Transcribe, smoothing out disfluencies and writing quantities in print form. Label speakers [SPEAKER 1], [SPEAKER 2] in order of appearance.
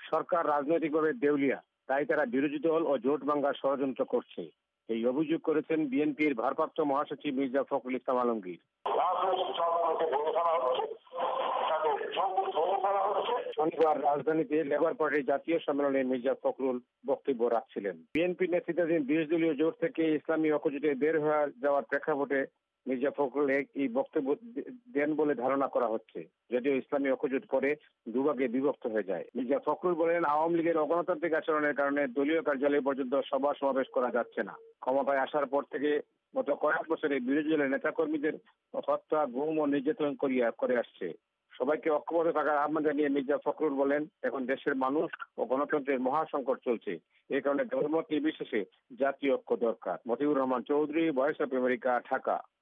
[SPEAKER 1] সরকার রাজনৈতিকভাবে দেউলিয়া, তাই তারা বিরোধী দল ও জোট ভাঙার ষড়যন্ত্র করছে। এই অভিযোগ করেছেন বিএনপির ভারপ্রাপ্ত মহাসচিব মির্জা ফখরুল ইসলাম আলমগীর। শনিবার রাজধানীতে লেবার পার্টির জাতীয় সম্মেলনে মির্জা ফখরুল বক্তব্য রাখছিলেন। বিএনপি নেতৃত্বাধীন ২০ দলীয় জোট থেকে ইসলামী ঐক্যজোটে বের হয়ে যাওয়ার প্রেক্ষাপটে মির্জা ফখরুল এই বক্তব্য দেন বলে ধারণা করা হচ্ছে। যদিও ইসলামী ঐক্যজোট পরে দুভাগে বিভক্ত হয়ে যায়। মির্জা ফখরুল বলেন, আওয়ামী লীগের অগণতান্ত্রিক আচরণের কারণে দলীয় কার্যালয় পর্যন্ত সভা সমাবেশ করা যাচ্ছে না। ক্ষমতায় আসার পর থেকে গত কয়েক বছরে বিরোধী দলের নেতাকর্মীদের হত্যা, গুম ও নির্যাতন করে আসছে। সবাইকে ঐক্যবদ্ধ থাকার আহ্বান জানিয়ে মির্জা ফখরুল বলেন, এখন দেশের মানুষ ও গণতন্ত্রের মহাসংকট চলছে। এই কারণে ধর্ম নির্বিশেষে জাতীয় ঐক্য দরকার। Motiur Rahman Chowdhury, Voice of America, Dhaka.